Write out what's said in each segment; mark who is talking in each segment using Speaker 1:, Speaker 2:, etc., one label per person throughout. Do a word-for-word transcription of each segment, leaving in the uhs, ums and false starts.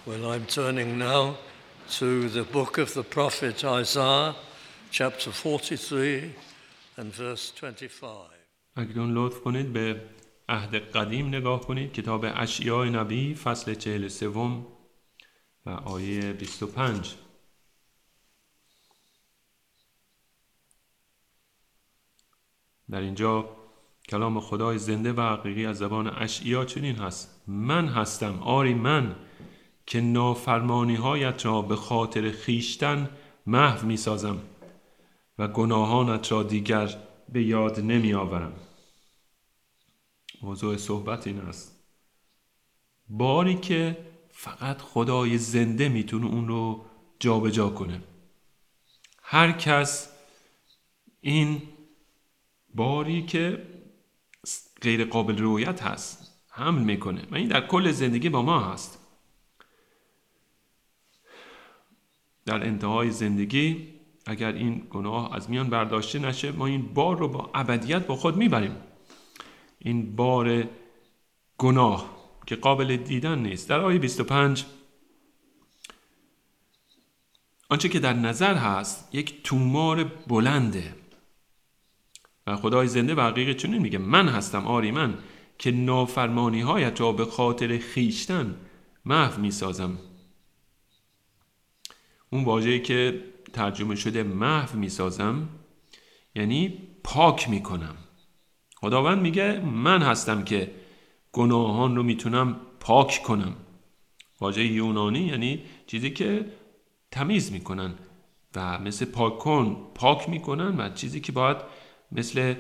Speaker 1: Well, I'm turning now to the book of the prophet Isaiah, chapter forty-three and verse twenty-five.
Speaker 2: اکنون لطف کنید به عهد قدیم نگاه کنید، کتاب اشعیا نبی فصل چهل و سوم و آیه بیست و پنج. در اینجا کلام خدای زنده و حقیقی از زبان اشعیا چنین هست: من هستم، آری من، که نافرمانی هایت را به خاطر خیشتن محو می سازم و گناهانت را دیگر به یاد نمی آورم. موضوع صحبت این است: باری که فقط خدای زنده میتونه اون رو جا به جا کنه. هر کس این باری که غیر قابل رؤیت هست حمل میکنه و این در کل زندگی با ما هست. در انتهای زندگی اگر این گناه از میان برداشته نشه، ما این بار رو با ابدیت با خود میبریم. این بار گناه که قابل دیدن نیست. در آیه بیست و پنج آنچه که در نظر هست یک تومار بلنده و خدای زنده و حقیقی چنین میگه: من هستم، آری من، که نافرمانی هایت را به خاطر خیشتن محو میسازم. اون واژه‌ای که ترجمه شده محو میسازم یعنی پاک میکنم. خداوند میگه من هستم که گناهان رو میتونم پاک کنم. واژه یونانی یعنی چیزی که تمیز میکنن و مثل پاک کن پاک میکنن و چیزی که باید مثل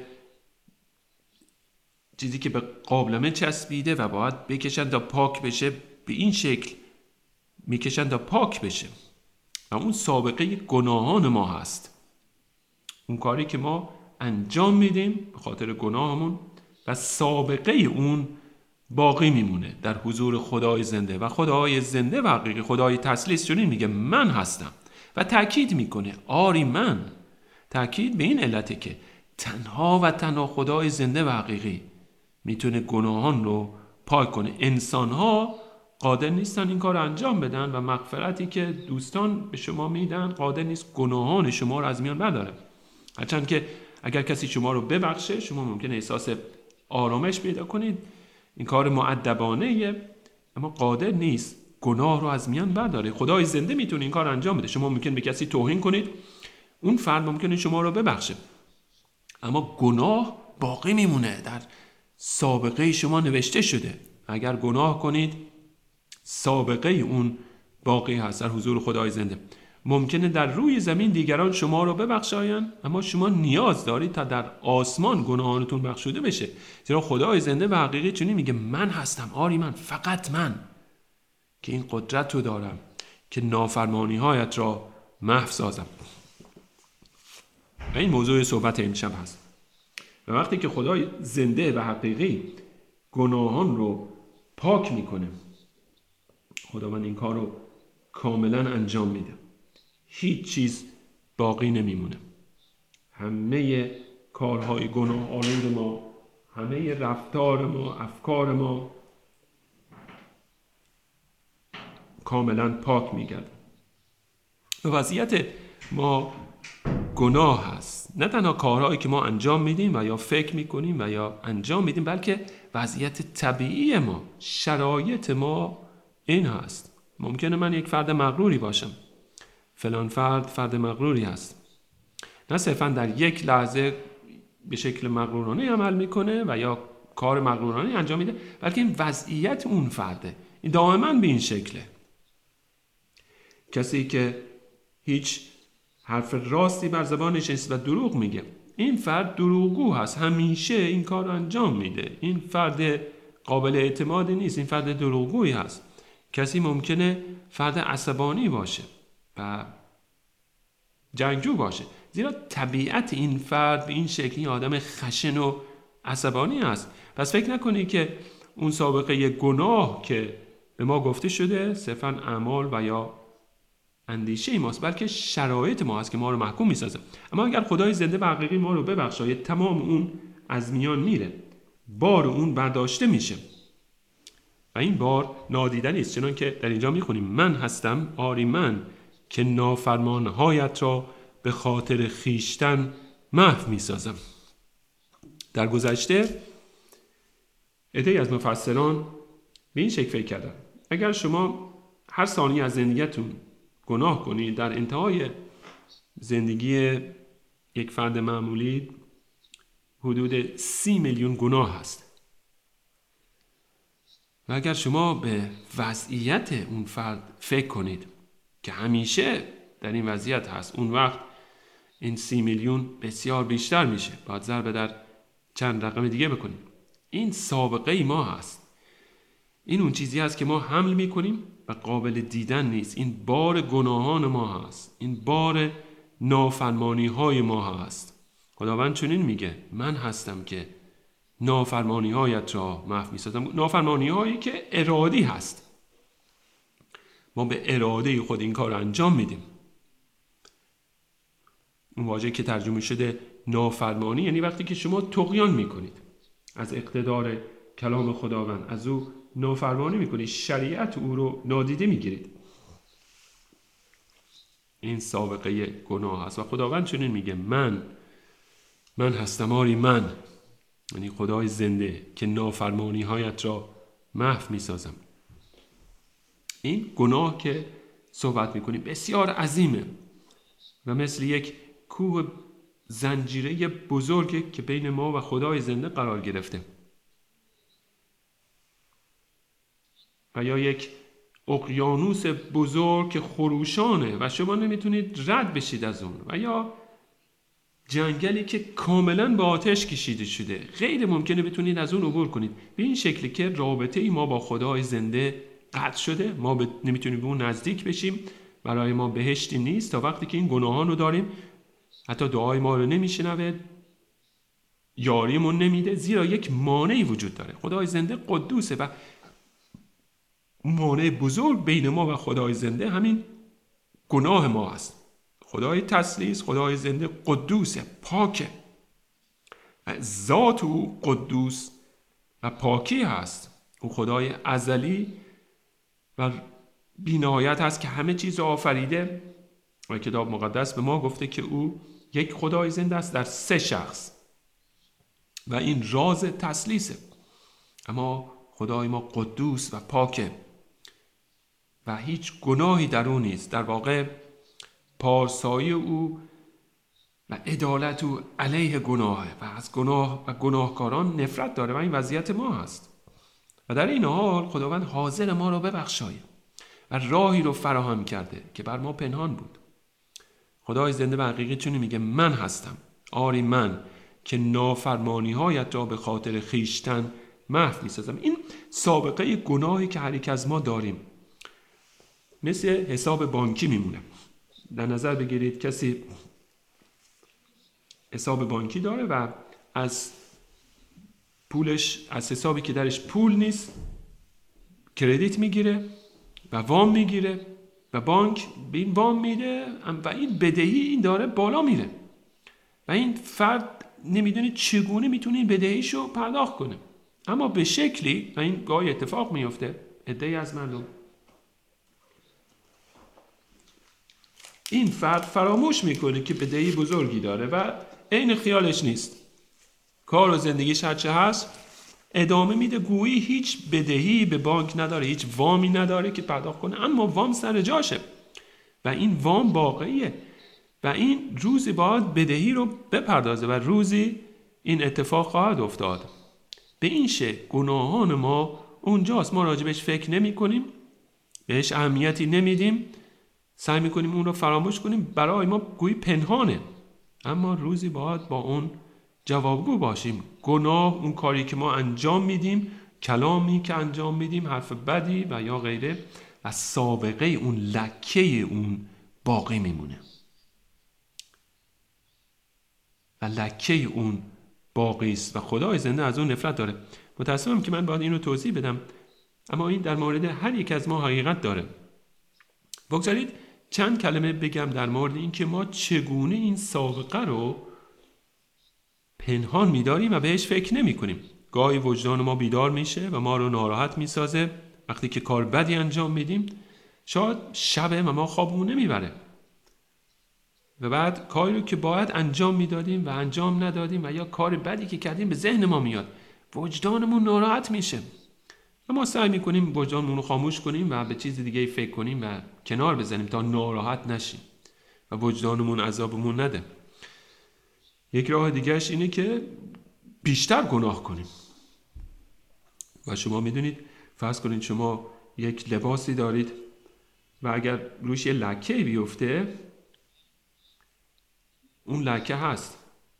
Speaker 2: چیزی که به قابلمه چسبیده و باید بکشن تا پاک بشه، به این شکل میکشن تا پاک بشه. و اون سابقه گناهان ما هست، اون کاری که ما انجام میدیم به خاطر گناهمون و سابقه اون باقی میمونه در حضور خدای زنده. و خدای زنده و حقیقی، خدای تثلیث چنین میگه: من هستم. و تأکید میکنه آری من. تأکید به این علته که تنها و تنها خدای زنده و حقیقی میتونه گناهان رو پاک کنه. انسان‌ها قادر نیستن این کار انجام بدن و مغفرتی که دوستان به شما میدن قادر نیست گناهان شما رو از میان برداره. هرچند که اگر کسی شما رو ببخشه، شما ممکنه احساس آرامش پیدا کنید، این کار مؤدبانه، اما قادر نیست گناه رو از میان برداره. خدای زنده میتونه این کار انجام بده. شما ممکن به کسی توهین کنید، اون فرد ممکنه شما رو ببخشه، اما گناه باقی میمونه، در سابقه شما نوشته شده. اگر گناه کنید سابقه اون باقی هست در حضور خدای زنده. ممکنه در روی زمین دیگران شما رو ببخشاین، اما شما نیاز دارید تا در آسمان گناهانتون بخشوده بشه، زیرا خدای زنده و حقیقی چنین میگه: من هستم، آری من، فقط من، که این قدرت رو دارم که نافرمانی هایت را محو سازم. و این موضوع صحبت امشب هست. و وقتی که خدای زنده و حقیقی گناهان رو پاک میکنه، خداوند این کار رو کاملا انجام میده، هیچ چیز باقی نمیمونه. همه کارهای گناه آلود ما، همه رفتار ما، افکار ما کاملا پاک میگرده. و وضعیت ما گناه هست، نه تنها کارهایی که ما انجام میدیم و یا فکر میکنیم و یا انجام میدیم، بلکه وضعیت طبیعی ما، شرایط ما این هست. ممکنه من یک فرد مغروری باشم، فلان فرد فرد مغروری هست، نه صرفا در یک لحظه به شکل مغرورانه عمل میکنه و یا کار مغرورانه انجام میده، بلکه این وضعیت اون فرده، این دائما به این شکله. کسی که هیچ حرف راستی بر زبانش نیست و دروغ میگه، این فرد دروغگو هست، همیشه این کار انجام میده، این فرد قابل اعتمادی نیست، این فرد دروغگویی هست. کسی ممکنه فرد عصبانی باشه و جنگجو باشه، زیرا طبیعت این فرد به این شکلی آدم خشن و عصبانی است. پس فکر نکنی که اون سابقه گناه که به ما گفته شده صرفاً اعمال و یا اندیشه ماست، بلکه شرایط ما هست که ما رو محکوم میسازه. اما اگر خدای زنده و حقیقی ما رو ببخشه، تمام اون از میان میره، بار اون برداشته میشه و این بار نادیدنی است، چنان که در اینجا میخونیم من هستم آری من که نافرمانهایت را به خاطر خیشتن محو میسازم. در گذشته عده‌ای از مفسران به این شکل فکر کردن اگر شما هر ثانیه از زندگیتون گناه کنید، در انتهای زندگی یک فرد معمولی حدود سی میلیون گناه هست و اگر شما به وضعیت اون فرد فکر کنید که همیشه در این وضعیت هست، اون وقت این سی میلیون بسیار بیشتر میشه، باید ضرب در چند رقم دیگه بکنیم. این سابقه ما هست، این اون چیزی هست که ما حمل میکنیم و قابل دیدن نیست. این بار گناهان ما هست، این بار نافرمانی های ما هست. خداوند چنین میگه من هستم که نافرمانی هایت را محو میسازم. نافرمانی هایی که ارادی هست، ما به اراده خود این کار انجام میدیم. اون واژه که ترجمه شده نافرمانی یعنی وقتی که شما طغیان میکنید از اقتدار کلام خداوند، از او نافرمانی میکنید، شریعت او رو نادیده میگیرید. این سابقه گناه هست و خداوند چنین میگه من من هستم آری من، یعنی خدای زنده که نافرمانی هایت را محو میسازم. این گناه که صحبت میکنیم بسیار عظیمه و مثل یک کوه زنجیره بزرگه که بین ما و خدای زنده قرار گرفته و یا یک اقیانوس بزرگ که خروشانه و شما نمیتونید رد بشید از اون، و یا جنگلی که کاملا با آتش کشیده شده، غیر ممکنه بتونید از اون عبور کنید. به این شکلی که رابطه ای ما با خدای زنده قطع شده، ما ب... نمیتونیم به اون نزدیک بشیم، برای ما بهشتی نیست تا وقتی که این گناهان رو داریم. حتی دعای ما رو نمیشنوه، یاریمون نمیده، زیرا یک مانعی وجود داره. خدای زنده قدوسه و مانع بزرگ بین ما و خدای زنده همین گناه ما است. خدای تسلیس، خدای زنده قدوسه، پاکه و ذات او قدوس و پاکی هست. او خدای ازلی و بی‌نهایت هست که همه چیز رو آفریده و کتاب مقدس به ما گفته که او یک خدای زنده است در سه شخص و این راز تسلیسه. اما خدای ما قدوس و پاکه و هیچ گناهی در او نیست. در واقع پارسایی او و عدالت او علیه گناهه و از گناه و گناهکاران نفرت داره و این وضعیت ما هست. و در این حال خداوند حاضر ما رو ببخشاید و راهی رو فراهم کرده که بر ما پنهان بود. خدای زنده و حقیقی چون میگه من هستم آری من که نافرمانی هایت را به خاطر خیشتن محو میسازم. این سابقه گناهی که هر یک از ما داریم مثل حساب بانکی میمونه. در نظر بگیرید کسی حساب بانکی داره و از پولش، از حسابی که درش پول نیست کردیت میگیره و وام میگیره و بانک به این وام میده و این بدهی این داره بالا میره و این فرد نمیدونه چگونه میتونه این بدهیشو پرداخت کنه. اما به شکلی و این گاهی اتفاق میفته، عده‌ای از مردم این فرد فراموش میکنه که بدهی بزرگی داره و عین خیالش نیست، کار و زندگیش هرچه هست ادامه میده، گویی هیچ بدهی به بانک نداره، هیچ وامی نداره که پرداخت کنه، اما وام سر جاشه و این وام واقعیه و این روزی باید بدهی رو بپردازه و روزی این اتفاق خواهد افتاد. به این شکل گناهان ما اونجاست، ما راجبش فکر نمی کنیم، بهش اهمیتی نمیدیم، سعی میکنیم اون رو فراموش کنیم، برای ما گویی پنهانه، اما روزی باید با اون جوابگو باشیم. گناه، اون کاری که ما انجام میدیم، کلامی که انجام میدیم، حرف بدی و یا غیره، و سابقه اون لکه اون باقی میمونه و لکه اون باقی است و خدای زنده از اون نفرت داره. متاسفم که من باید این رو توضیح بدم، اما این در مورد هر یک از ما حقیقت داره. بگذارید چند کلمه بگم در مورد این که ما چگونه این سابقه رو پنهان می‌داریم و بهش فکر نمی‌کنیم. گاهی وجدان ما بیدار میشه و ما رو ناراحت می‌سازه وقتی که کار بدی انجام میدیم شاید شبه و ما خوابمون نمیبره و بعد کاری رو که باید انجام میدادیم و انجام ندادیم و یا کار بدی که کردیم به ذهن ما میاد، وجدانمون ناراحت میشه و ما سعی میکنیم وجدانمون رو خاموش کنیم و به چیز دیگه فکر کنیم و کنار بزنیم تا ناراحت نشیم و وجدانمون عذابمون نده. یک راه دیگهش اینه که بیشتر گناه کنیم. و شما میدونید، فرض کنید شما یک لباسی دارید و اگر روش یه لکه بیفته، اون لکه هست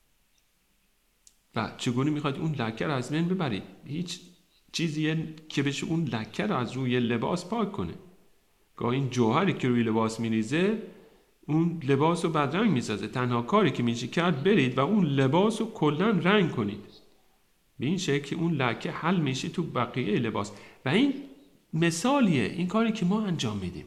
Speaker 2: و چگونه میخواید اون لکه رو از بین ببرید؟ هیچ چیزیه که بشه اون لکه رو از روی لباس پاک کنه. گاهی این جوهری که روی لباس میریزه اون لباس رو بدرنگ میسازه. تنها کاری که میشه کرد برید و اون لباس رو کلا رنگ کنید، به این شکل که اون لکه حل میشه تو بقیه لباس. و این مثالیه این کاری که ما انجام میدیم.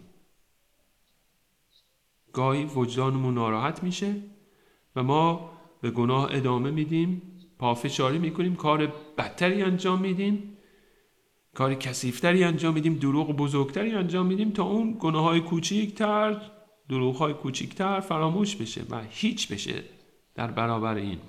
Speaker 2: گاهی وجدانمون ناراحت میشه و ما به گناه ادامه میدیم، پافشاری میکنیم، کار بدتری انجام میدیم، کار کثیفتری انجام میدیم، دروغ بزرگتری انجام میدیم تا اون گناههای کوچیکتر، دروغهای کوچیکتر فراموش بشه و هیچ بشه در برابر این.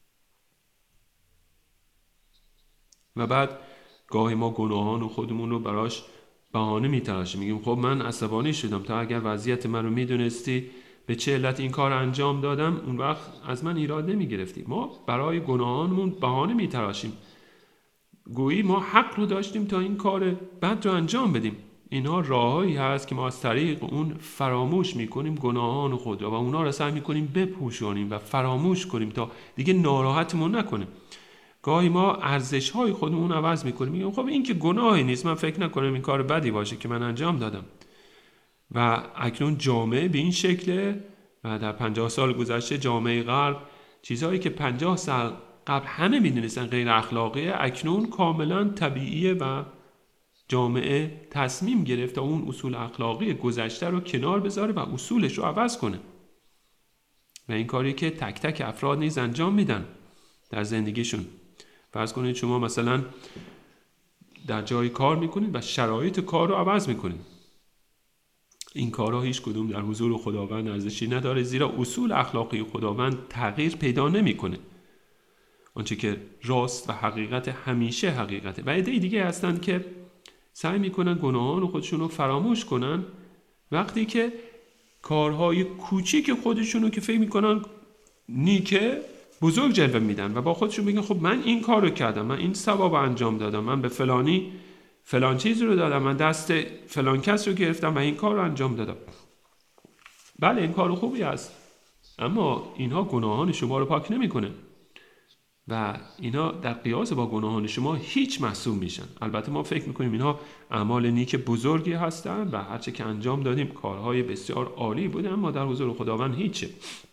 Speaker 2: و بعد گاهی ما گناهان و خودمون رو براش بهانه میتراشیم، میگیم خب من عصبانی شدم، تا اگر وضعیت من رو میدونستی به چه علت این کار انجام دادم اون وقت از من ایراد نمیگرفتی. ما برای گناهانمون بهانه میتراشیم، گویی ما حق رو داشتیم تا این کار بد رو انجام بدیم. اینها راههایی هست که ما از طریق اون فراموش میکنیم گناهان خود را و اونا رو سعی میکنیم بپوشانیم و فراموش کنیم تا دیگه ناراحتمون نکنه. گاهی ما ارزش‌های خودمون عوض میکنیم، میگیم خب این که گناهی نیست، من فکر نکنم این کار بدی باشه که من انجام دادم. و اکنون جامعه به این شکله و در پنجاه سال گذشته جامعه غرب چیزهایی که پنجاه سال قبل همه میدونستن غیر اخلاقیه اکنون کاملا طبیعیه و جامعه تصمیم گرفت تا اون اصول اخلاقی گذشته رو کنار بذاره و اصولش رو عوض کنه. و این کاری که تک تک افراد نیز انجام میدن در زندگیشون. فرض کنید شما مثلا در جای کار میکنید و شرایط کار رو عوض میکنید. این کارها هیچ کدوم در حضور خداوند ارزشی نداره، زیرا اصول اخلاقی خداوند تغییر پیدا نمیکنه. آنچه که راست و حقیقت همیشه حقیقته. و عده دیگه هستن که سعی میکنن گناهان خودشون رو فراموش کنن وقتی که کارهای کوچیک خودشون رو که فکر میکنن نیکه بزرگ جلوه میدن و با خودشون میگن خب من این کار رو کردم، من این ثواب انجام دادم، من به فلانی فلان چیز رو دادم، من دست فلان کس رو گرفتم و این کار رو انجام دادم. بله این کار خوبی است، اما اینها گناهان شما رو پاک نمیکنه و اینا در قیاس با گناهان شما هیچ محسوب میشن. البته ما فکر میکنیم اینها اعمال نیک بزرگی هستند و هرچه که انجام دادیم کارهای بسیار عالی بوده، اما در حضور خداوند هیچه.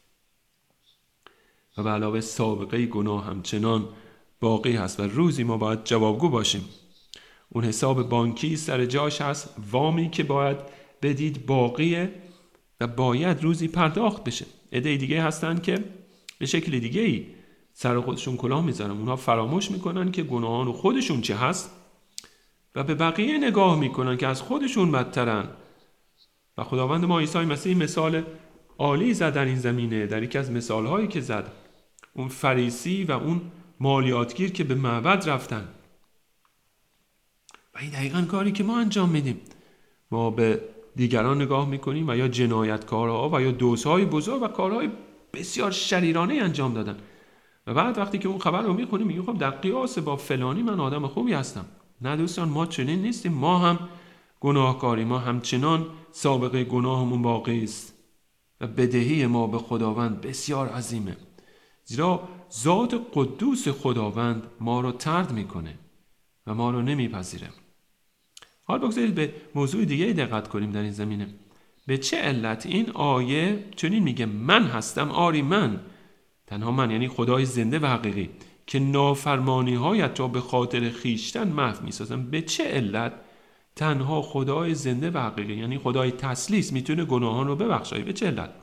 Speaker 2: و به علاوه سابقه گناه همچنان باقی هست و روزی ما باید جوابگو باشیم. اون حساب بانکی سر جاش هست، وامی که باید بدید باقیه و باید روزی پرداخت بشه. عده دیگه هستن که به شکل دیگه ای سر خودشون کلاه میذارن، اونها فراموش میکنن که گناهان خودشون چه هست و به بقیه نگاه میکنن که از خودشون بدترن. و خداوند ما عیسی مسیح مثال عالی زد در این زمینه. در یکی از مثالهایی که زد، اون فریسی و اون مالیاتگیر که به معبد رفتن، و این دقیقاً کاری که ما انجام میدیم. ما به دیگران نگاه میکنیم و یا جنایتکارها و یا دزدهای بزرگ و کارهای بسیار شریرانه انجام دادن و بعد وقتی که اون خبر رو میخونیم میگیم خب در قیاس با فلانی من آدم خوبی هستم. نه دوستان، ما چنین نیستیم. ما هم گناهکاری، ما همچنان سابقه گناهمون باقی است و بدهی ما به خداوند بسیار عظیمه، زیرا ذات قدوس خداوند ما رو طرد میکنه و ما رو نمیپذیره. حال بگذارید به موضوع دیگه دقت کنیم در این زمینه. به چه علت این آیه چنین میگه من هستم، آری من، تنها من، یعنی خدای زنده و حقیقی که نافرمانی هایت را به خاطر خیشتن محو میسازم. به چه علت تنها خدای زنده و حقیقی، یعنی خدای تثلیث، میتونه گناهان رو ببخشه؟ به چه علت؟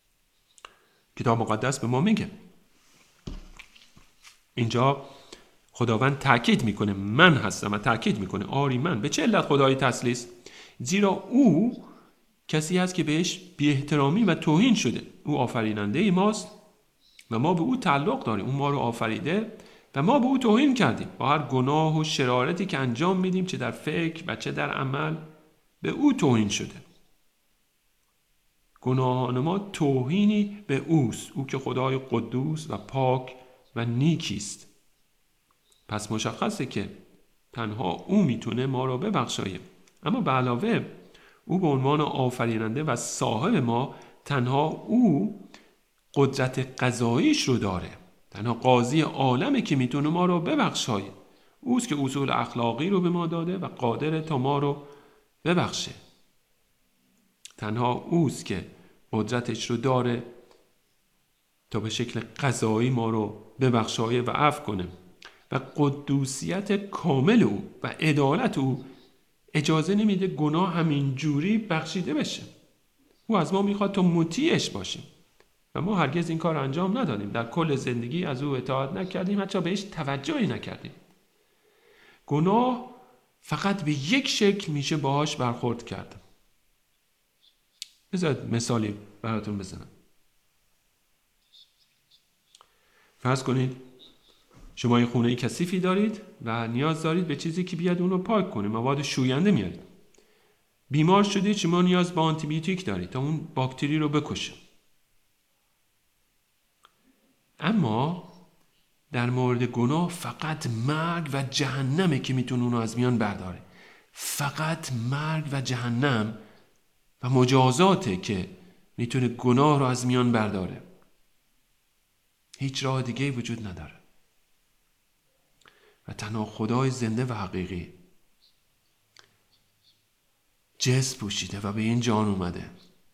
Speaker 2: کتاب مقدس به ما میگه. اینجا خداوند تاکید میکنه من هستم و تاکید میکنه آری من. به چه علت خدای تثلیث؟ زیرا او کسی است که بهش بی احترامی و توهین شده. او آفریننده ماست و ما به او تعلق داریم. او ما رو آفریده و ما به او توهین کردیم. با هر گناه و شرارتی که انجام میدیم، چه در فکر و چه در عمل، به او توهین شده. گناهان ما توهینی به اوست، او که خدای قدوس و پاک و نیکیست. پس مشخصه که تنها او میتونه ما رو ببخشاید. اما به علاوه او به عنوان آفریننده و صاحب ما، تنها او قدرت قضاییش رو داره. تنها قاضی عالمه که میتونه ما رو ببخشاید. اوست که اصول اخلاقی رو به ما داده و قادره تا ما رو ببخشه. تنها اوست که قدرتش رو داره تا به شکل قضایی ما رو ببخشایه و عفو کنه. و قدوسیت کامل او و عدالت او اجازه نمیده گناه همین جوری بخشیده بشه. او از ما میخواد تا مطیعش باشیم و ما هرگز این کار انجام ندادیم. در کل زندگی از او اطاعت نکردیم، حتی بهش توجهی نکردیم. گناه فقط به یک شکل میشه باهاش برخورد کرد. بذارید مثالی براتون بزنم. فرض کنید شما یه خونه کثیفی دارید و نیاز دارید به چیزی که بیاد اون رو پاک کنه، مواد شوینده میارید. بیمار شدید، شما نیاز به آنتی بیوتیک دارید تا اون باکتری رو بکشه. اما در مورد گناه فقط مرگ و جهنمه که میتونه اونو از میان برداره. فقط مرگ و جهنم و مجازاته که میتونه گناه رو از میان برداره. هیچ راه دیگه وجود نداره. و تنها خدای زنده و حقیقی جسم پوشیده و به این جان اومده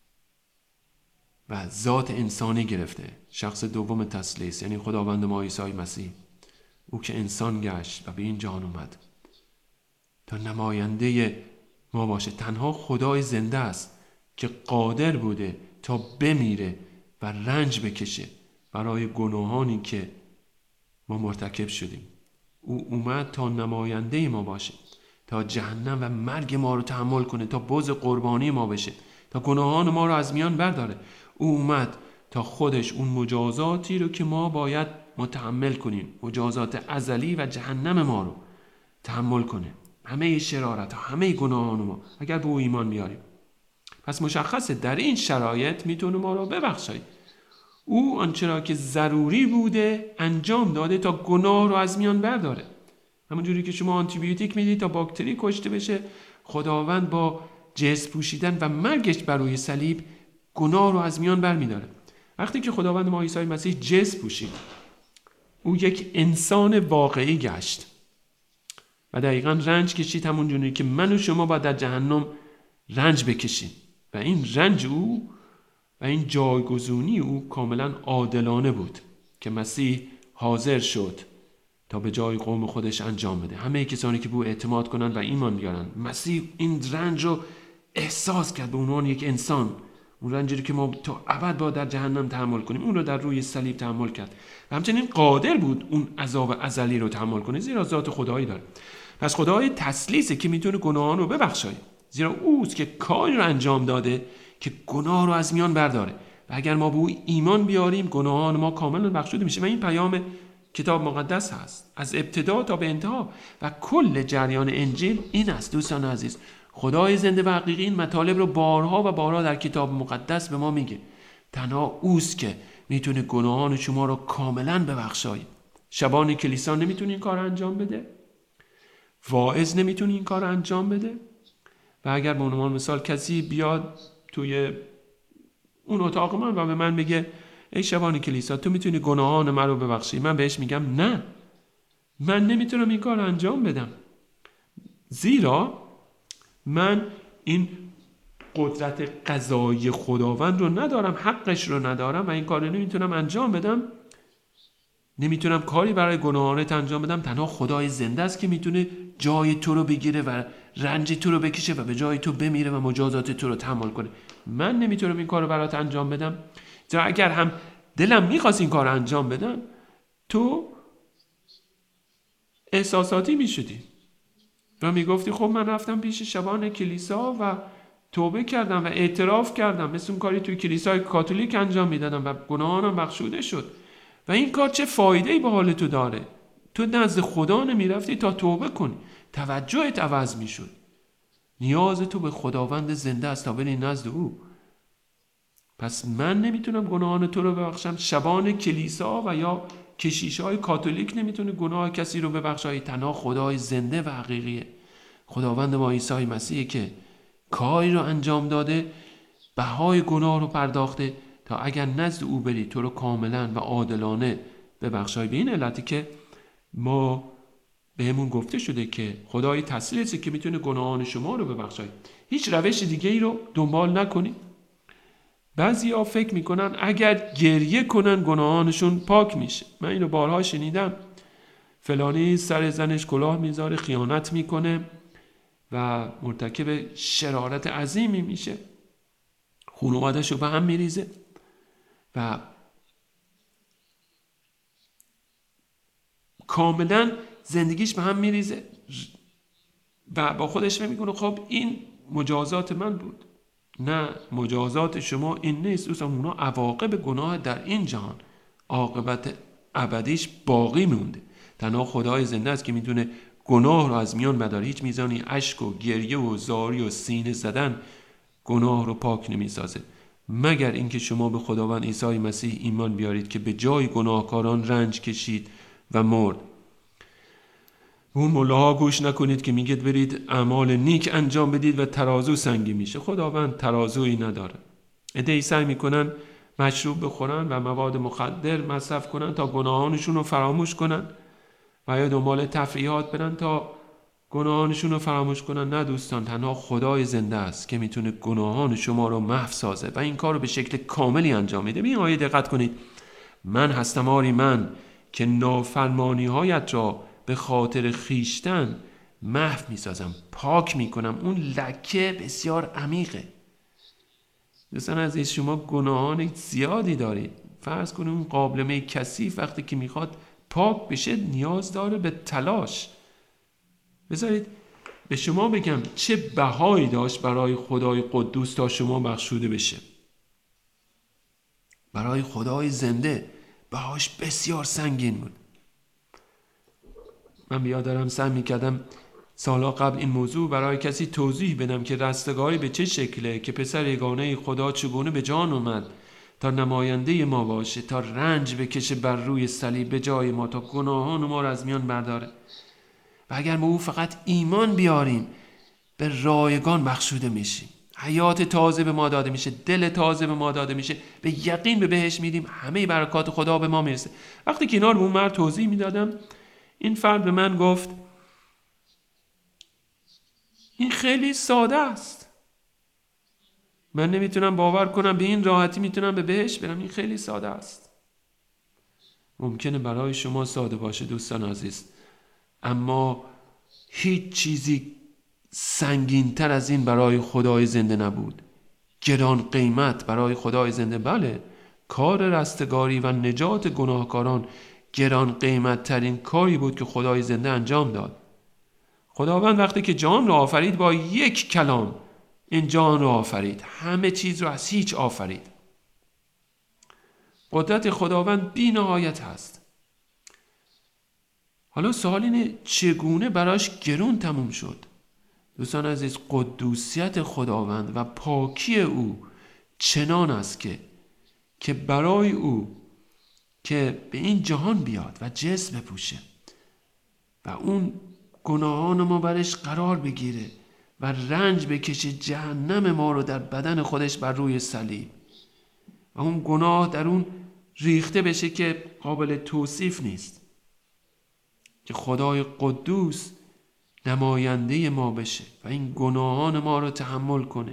Speaker 2: و ذات انسانی گرفته. شخص دوم تثلیث، یعنی خداوند ما عیسی مسیح، او که انسان گشت و به این جان اومد تا نماینده ما باشه. تنها خدای زنده است که قادر بوده تا بمیره و رنج بکشه برای گناهانی که ما مرتکب شدیم. او اومد تا نماینده ما باشه، تا جهنم و مرگ ما رو تحمل کنه، تا بز قربانی ما بشه، تا گناهان ما رو از میان برداره. او اومد تا خودش اون مجازاتی رو که ما باید متحمل کنیم، مجازات ازلی و جهنم ما رو تحمل کنه، همه شرارت ها، همه گناهان ما، اگر به او ایمان بیاریم. پس مشخصه در این شرایط میتونه ما رو ببخشه. او آنچه را که ضروری بوده انجام داده تا گناه رو از میان برداره. همونجوری که شما آنتی بیوتیک میدید تا باکتری کشته بشه، خداوند با جسم پوشیدن و مرگش بر روی صلیب گناه رو از میان برمیداره. وقتی که خداوند ما عیسی مسیح جسم پوشید، او یک انسان واقعی گشت و دقیقاً رنج کشید، همونجوری که من و شما باید در جهنم رنج بکشیم. و این رنج او و این جایگزینی او کاملا عادلانه بود که مسیح حاضر شد تا به جای قوم خودش انجام بده. همه کسانی که به او اعتماد کنن و ایمان بیارن، مسیح این رنج رو احساس کرد به عنوان یک انسان. اون رنجی که ما تا ابد باید در جهنم تحمل کنیم، اون رو در روی صلیب تحمل کرد و همچنین قادر بود اون عذاب ازلی رو تحمل کنه، زیرا ذات خدایی داره. پس خدای تثلیثه که میتونه گناهان رو ببخشه، زیرا اوست که کاری رو انجام داده که گناه رو از میان برداره و اگر ما به او ایمان بیاریم گناهان ما کاملا بخشوده میشه. و این پیام کتاب مقدس هست از ابتدا تا به انتها و کل جریان انجیل این است. دوستان عزیز، خدای زنده و حقیقی این مطالب رو بارها و بارها در کتاب مقدس به ما میگه. تنها اوست که میتونه گناهان شما رو کاملا ببخشاید. شبان کلیسا نمیتونه این کار انجام بده، واعظ نمیتونه این کار انجام بده. و اگر به عنوان مثال کسی بیاد توی اون اتاق من و به من بگه ای شبان کلیسا تو میتونی گناهان من رو ببخشی، من بهش میگم نه، من نمیتونم این کار انجام بدم، زیرا من این قدرت قضایی خداوند رو ندارم، حقش رو ندارم و این کار رو نمیتونم انجام بدم. نمیتونم کاری برای گناهانت انجام بدم. تنها خدای زنده است که میتونه جای تو رو بگیره و رنج تو رو بکشه و به جای تو بمیره و مجازات تو رو تحمل کنه. من نمیتونم این کار رو برات انجام بدم. زیرا اگر هم دلم میخواست این کار رو انجام بدم، تو احساساتی می شدی و می گفتی خب من رفتم پیش شبان کلیسا و توبه کردم و اعتراف کردم، مثل اون کاری توی کلیسای کاتولیک انجام می دادم و گناهانم بخشوده شد. و این کار چه فایده‌ای به حال تو داره؟ تو نزد خدا نمی رفتی تا توبه کنی، توجهت عوض می شد. نیاز تو به خداوند زنده است تا بری نزد او. پس من نمیتونم گناهان تو رو ببخشم، شبان کلیسا و یا کشیشای کاتولیک نمیتونه گناه کسی رو ببخشه، تنها خدای زنده و حقیقیه. خداوند ما عیسی مسیحی که کاری رو انجام داده، بهای گناه رو پرداخته تا اگر نزد او بری تو رو کاملا و عادلانه ببخشه. به این علتی که ما بهمون گفته شده که خدای تسلیسی که میتونه گناهان شما رو ببخشه. هیچ روش دیگه ای رو دنبال نکنید. بعضی ها فکر میکنن اگر گریه کنن گناهانشون پاک میشه. من اینو بارها شنیدم، فلانی سر زنش کلاه میذاره، خیانت میکنه و مرتکب شرارت عظیمی میشه، خانواده‌شو به هم میریزه و کاملا زندگیش به هم میریزه و با خودش میگه خب این مجازات من بود. نه، مجازات شما این نیست دوستان. اونا عواقب گناه در این جهان، عاقبت ابدیش باقی مونده. تنها خدای زنده است که میتونه گناه رو از میان بداره. هیچ میزانی اشک و گریه و زاری و سینه زدن گناه رو پاک نمیسازه، مگر اینکه شما به خداوند عیسی مسیح ایمان بیارید که به جای گناهکاران رنج کشید و مرد. اون ملاها گوش نکنید که میگید برید اعمال نیک انجام بدید و ترازو سنگین میشه. خداوند ترازویی نداره. عده‌ای سعی میکنن مشروب بخورن و مواد مخدر مصرف کنن تا گناهانشون رو فراموش کنن و یا دنبال تفریحات برن تا گناهانشون رو فراموش کنن. نه دوستان، تنها خدای زنده است که میتونه گناهان شما رو محو سازه و این کار رو به شکل کاملی انجام میده. به این آیه دقت کنید. من هستم آری من که نافرمانی هایت را به خاطر خیشتن محو میسازم، پاک میکنم. اون لکه بسیار عمیقه. دوستان عزیز، شما گناهان زیادی دارید. فرض کنید اون قابلمه کثیف وقتی که میخواد پاک بشه نیاز داره به تلاش. بذارید به شما بگم چه بهایی داشت برای خدای قدوس تا شما بخشوده بشه. برای خدای زنده بهاش بسیار سنگین بود. من بیادرم سعی میکردم سالا قبل این موضوع برای کسی توضیح بدم که رستگاری به چه شکله، که پسر یگانه خدا چگونه به جان اومد تا نماینده ما باشه، تا رنج بکشه بر روی صلیب به جای ما، تا گناهان ما رو از میان برداره. و اگر ما او فقط ایمان بیاریم به رایگان بخشوده میشیم، حیات تازه به ما داده میشه، دل تازه به ما داده میشه، به یقین به بهش میدیم، همه برکات خدا به ما میرسه. وقتی که اینا رو به اون مرد توضیح میدادم، این فرد به من گفت این خیلی ساده است، من نمیتونم باور کنم به این راحتی میتونم به بهشت برم. این خیلی ساده است. ممکنه برای شما ساده باشه دوستان عزیز، اما هیچ چیزی سنگین تر از این برای خدای زنده نبود. گران قیمت برای خدای زنده. بله، کار رستگاری و نجات گناهکاران گران قیمت ترین کاری بود که خدای زنده انجام داد. خداوند وقتی که جان را آفرید با یک کلام این جان را آفرید، همه چیز را از هیچ آفرید. قدرت خداوند بی نهایت هست. حالا سوال اینه چگونه براش گرون تموم شد؟ دوستان عزیز، قدوسیت خداوند و پاکی او چنان است که که برای او که به این جهان بیاد و جسم بپوشه و اون گناهان ما برش قرار بگیره و رنج بکشه، جهنم ما رو در بدن خودش بر روی صلیب، و اون گناه در اون ریخته بشه که قابل توصیف نیست، که خدای قدوس نماینده ما بشه و این گناهان ما رو تحمل کنه.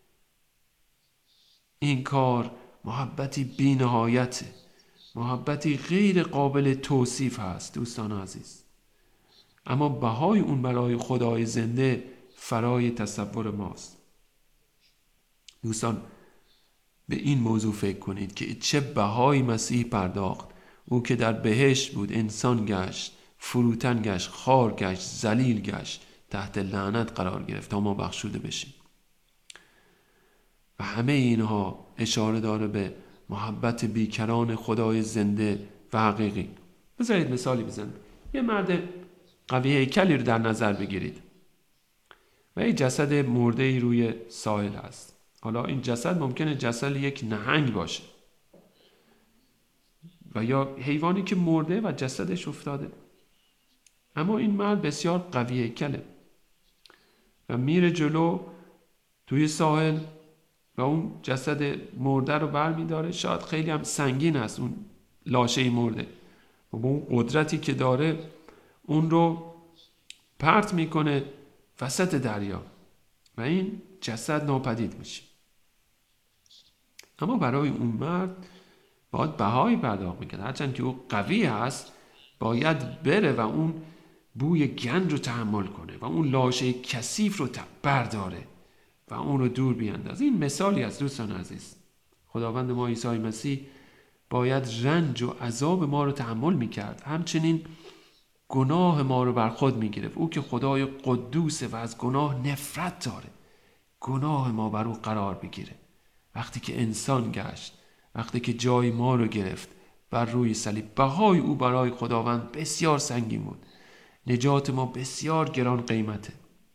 Speaker 2: این کار محبتی بی نهایته، محبتی غیر قابل توصیف هست دوستان عزیز، اما بهای اون برای خدای زنده فرای تصور ماست. دوستان به این موضوع فکر کنید که چه بهای مسیح پرداخت. او که در بهشت بود انسان گشت فروتن گشت، خار گشت، ذلیل گشت، تحت لعنت قرار گرفت تا ما بخشوده بشیم. و همه اینها اشاره داره به محبت بیکران خدای زنده و حقیقی. بذارید مثالی بزنم. یه مرد قوی هیکلی رو در نظر بگیرید و یه جسد مرده ای روی ساحل هست. حالا این جسد ممکنه جسد یک نهنگ باشه و یا حیوانی که مرده و جسدش افتاده، اما این مرد بسیار قوی هیکله و میره جلو توی ساحل و اون جسد مرده رو برمی داره. شاید خیلی هم سنگین است اون لاشه مرده و با اون قدرتی که داره اون رو پرت میکنه وسط دریا و این جسد ناپدید میشه. اما برای اون مرد باید بهایی پرداخت میکنه. هرچند که او قوی هست باید بره و اون بوی گند رو تحمل کنه و اون لاشه کثیف رو برداره و اون رو دور بیاندازه. این مثالی از دوستان عزیز. خداوند ما عیسی مسیح باید رنج و عذاب ما رو تحمل میکرد، همچنین گناه ما رو بر خود میگرفت. او که خدای قدوسه و از گناه نفرت داره، گناه ما بر او قرار بگیره. وقتی که انسان گشت، وقتی که جای ما رو گرفت بر روی صلیب، بهای او برای خداوند بسیار سنگین بود. نجات ما بسیار گران قیمته،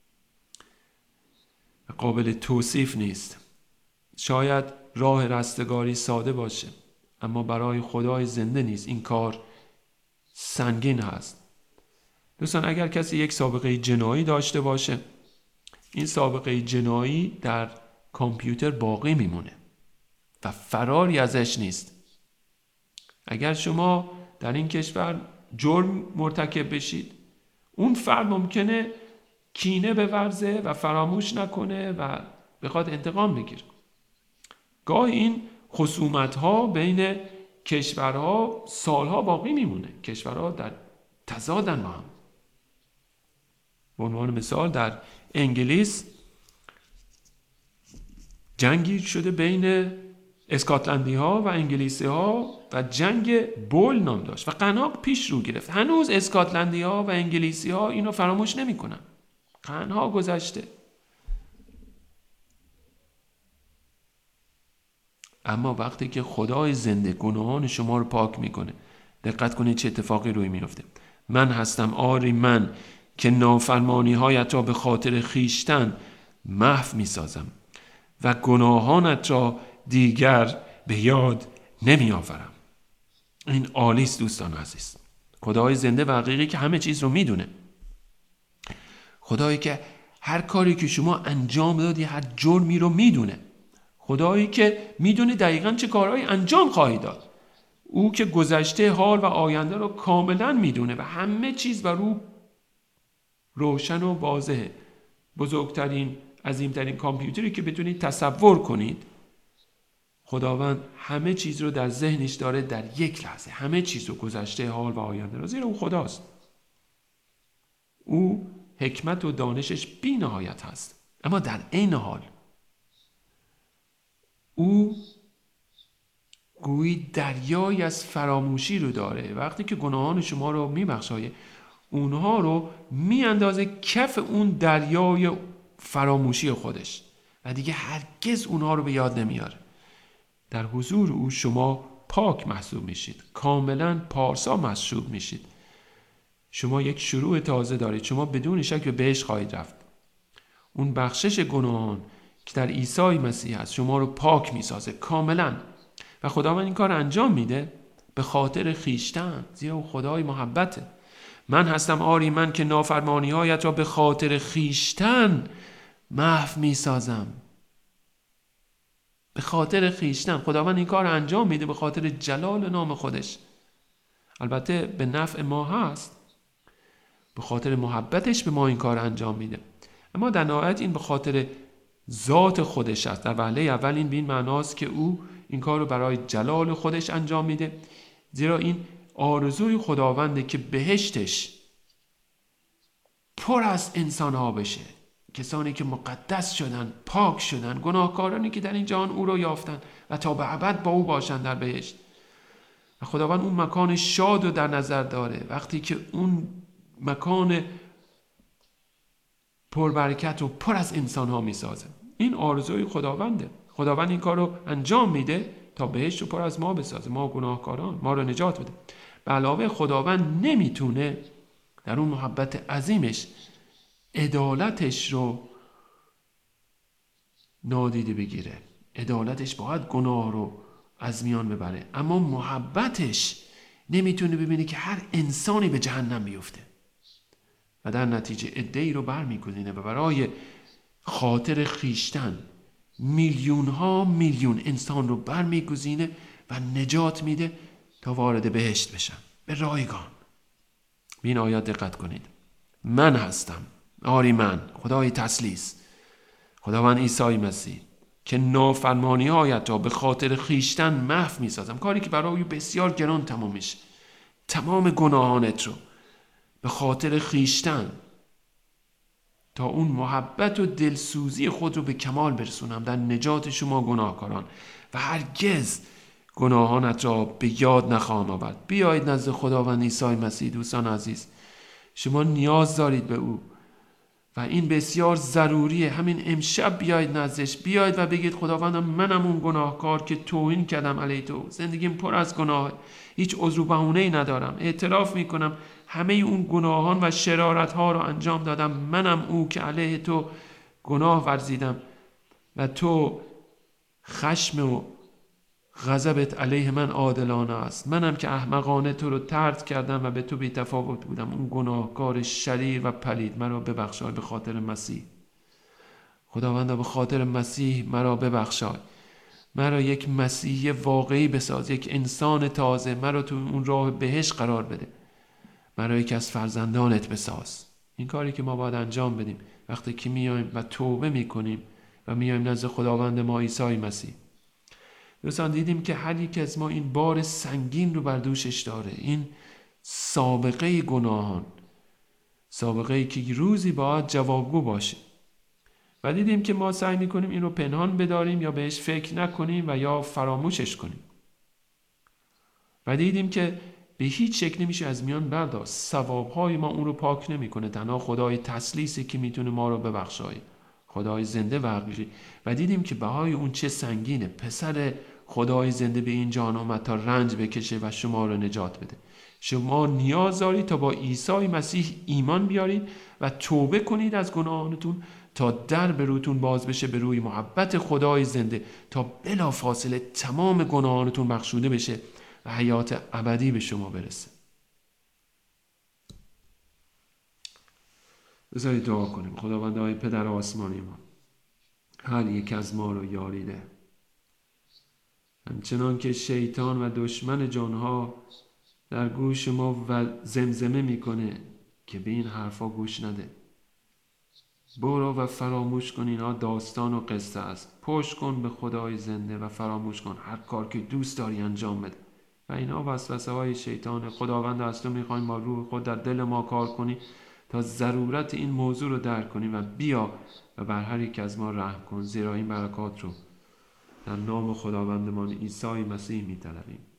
Speaker 2: قابل توصیف نیست. شاید راه رستگاری ساده باشه، اما برای خدای زنده نیست. این کار سنگین هست. دوستان، اگر کسی یک سابقه جنایی داشته باشه، این سابقه جنایی در کامپیوتر باقی میمونه و فراری ازش نیست. اگر شما در این کشور جرم مرتکب بشید، اون فرد ممکنه کینه بورزه و فراموش نکنه و بخواد انتقام بگیره. گاهی این خصومت‌ها بین کشورها سالها باقی میمونه. کشورها در تضادن با هم. به عنوان مثال در انگلیس جنگی شده بین اسکاتلندی ها و انگلیسی ها و جنگ بول نام داشت و قناق پیش رو گرفت. هنوز اسکاتلندی ها و انگلیسی ها اینو فراموش نمی کنن. قرنها گذشته. اما وقتی که خدای زنده گناهان شما رو پاک میکنه، دقت کنید چه اتفاقی روی میفته. من هستم آری من که نافرمانی هایت را به خاطر خیشتن محو میسازم و گناهانت را دیگر به یاد نمی آورم. این عالی است دوستان عزیز. خدای زنده و حقیقی که همه چیز رو میدونه. خدایی که هر کاری که شما انجام دادی، هر جرمی رو میدونه. خدایی که میدونه دقیقاً چه کارهایی انجام خواهی داد. او که گذشته، حال و آینده رو کاملاً میدونه و همه چیز بر او روشن و واضحه. بزرگترین، عظیمترین کامپیوتری که بتونید تصور کنید، خداوند همه چیز رو در ذهنش داره در یک لحظه. همه چیز رو، گذشته، حال و آینده رو، زیرا او خداست. او حکمت و دانشش بی نهایت هست. اما در عین حال او گویی دریای از فراموشی رو داره. وقتی که گناهان شما رو میبخشه، اونها رو میاندازه کف اون دریای فراموشی خودش و دیگه هرگز اونها رو به یاد نمیاره. در حضور او شما پاک محسوب میشید، کاملا پارسا محسوب میشید. شما یک شروع تازه دارید. شما بدون شک به بهشت خواهید رفت. اون بخشش گناهان که در عیسی مسیح هست شما رو پاک میسازه کاملا و خداوند این کار انجام میده به خاطر خیشتن، زیرا او خدای محبته. من هستم آری من که نافرمانی هایت را به خاطر خیشتن محو میسازم. به خاطر خیشتن خداوند این کار انجام میده به خاطر جلال نام خودش. البته به نفع ما هست، به خاطر محبتش به ما این کار انجام میده. اما در نهایت این به خاطر ذات خودش است. در وهله اول این به این معناست که او این کار رو برای جلال خودش انجام میده، زیرا این آرزوی خداونده که بهشتش پر از انسان ها بشه، کسانی که مقدس شدن، پاک شدن، گناهکارانی که در این جهان او رو یافتن و تا به ابد با او باشن در بهشت. و خداوند اون مکان شاد رو در نظر داره. وقتی که اون مکان پربرکت و پر از انسان ها می سازه. این آرزوی خداونده. خداوند این کار رو انجام میده تا بهشت رو پر از ما بسازه، ما گناهکاران، ما رو نجات بده. به علاوه خداوند نمیتونه در اون محبت عظیمش عدالتش رو نادیده بگیره. عدالتش باید گناه رو از میان ببره، اما محبتش نمیتونه ببینه که هر انسانی به جهنم بیفته و در نتیجه عده‌ای رو برمی‌گزینه و برای خاطر خیشتن میلیون ها میلیون انسان رو برمی‌گزینه و نجات میده تا وارد بهشت بشن به رایگان. به این آیات دقت کنید. من هستم، آری من، خدای تثلیث، خداوند عیسی مسیح، که نافرمانی هایت را به خاطر خیشتن محو می‌سازم. کاری که برای بسیار گران تمام میشه. تمام گناهانت رو به خاطر خیشتن تا اون محبت و دلسوزی خود رو به کمال برسونم در نجات شما گناهکاران و هرگز گناهانت را به یاد نخواهم آورد. بیایید نزد خداوند عیسی مسیح. دوستان عزیز، شما نیاز دارید به او و این بسیار ضروریه. همین امشب بیایید نزدش، بیایید و بگید خداوندم منم اون گناهکار که توهین کردم علیه تو، زندگیم پر از گناه، هیچ عذر و بهونه‌ای ندارم، اعتراف میکنم همه اون گناهان و شرارت ها رو انجام دادم، منم او که علیه تو گناه ورزیدم و تو خشم و غضبت علیه من عادلانه است، منم که احمقانه تو رو طرد کردم و به تو بی تفاوت بودم، اون گناهکار شریر و پلید، مرا ببخشای به خاطر مسیح. خداوندا به خاطر مسیح مرا ببخشای، مرا یک مسیحی واقعی بساز، یک انسان تازه، مرا تو اون راه بهشت قرار بده، مرا یک از فرزندانت بساز. این کاری که ما باید انجام بدیم وقتی که میایم و توبه میکنیم و میایم نزد خداوند ما عیسی مسیح. دوستان دیدیم که هر یک از ما این بار سنگین رو بر دوشش داره، این سابقه گناهان، سابقه ای که روزی باید جوابگو باشه و دیدیم که ما سعی میکنیم این رو پنهان بداریم یا بهش فکر نکنیم و یا فراموشش کنیم و دیدیم که به هیچ شکل نمیشه از میان برداشت. ثوابهای ما اون رو پاک نمیکنه، تنها خدای تثلیثی که میتونه ما رو ببخشای، خدای زنده و حقیقی. و دیدیم که بهای اون چه سنگینه. پسر خدای زنده به این جهان آمد تا رنج بکشه و شما رو نجات بده. شما نیاز دارید تا با عیسی مسیح ایمان بیارید و توبه کنید از گناهانتون تا در به روتون باز بشه به روی محبت خدای زنده، تا بلا فاصله تمام گناهانتون بخشوده بشه و حیات ابدی به شما برسه. بذارید دعا کنیم. خداوندای پدر آسمانی ما، هر یک از ما رو یاریده، همچنان که شیطان و دشمن جانها در گوش ما و زمزمه میکنه که به این حرفا گوش نده. برو و فراموش کن، اینا داستان و قصه است. پشت کن به خدای زنده و فراموش کن هر کار که دوست داری انجام بده. و اینا وسوسه های شیطان. خداوند از تو میخوایم با روح خود در دل ما کار کنی تا ضرورت این موضوع رو درک کنیم و بیا و بر هر یک از ما رحم کن، زیرا این برکات رو در نام خداوندمان عیسی مسیح میطلبیم.